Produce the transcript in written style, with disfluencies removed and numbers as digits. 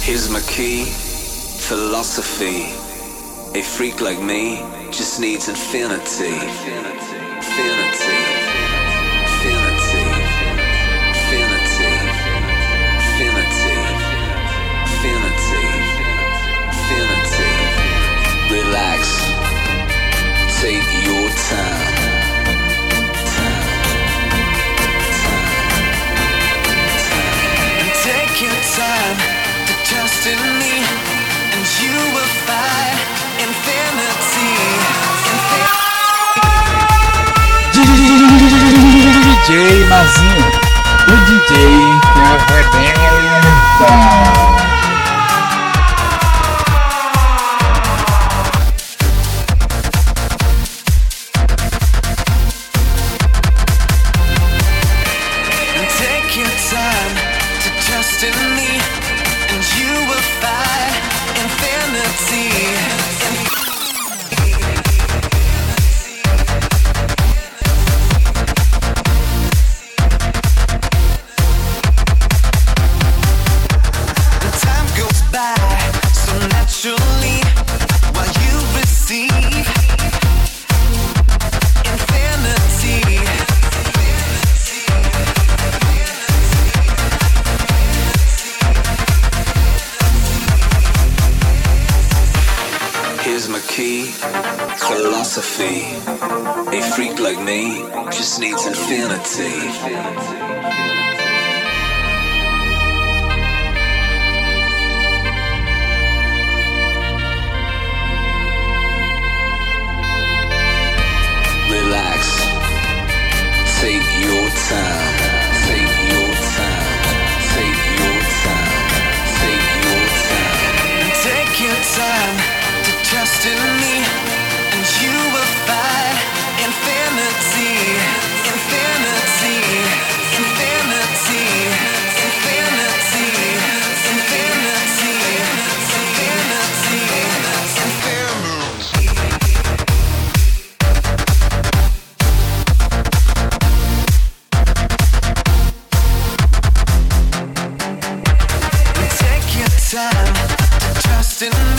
Here's my key, philosophy. A freak like me just needs infinity. Infinity, infinity, infinity, infinity, infinity, infinity. Relax, take your time. Take your time to trust in me, and you will find infinity. DJ Mazinho, o DJ que arrebenta. Here's my key, philosophy. A freak like me just needs infinity. Relax, take your time, take your time, take your time, take your time. Take your time to trust in me, and you will find infinity, infinity, infinity, infinity, infinity, infinity, Take your time to trust in me.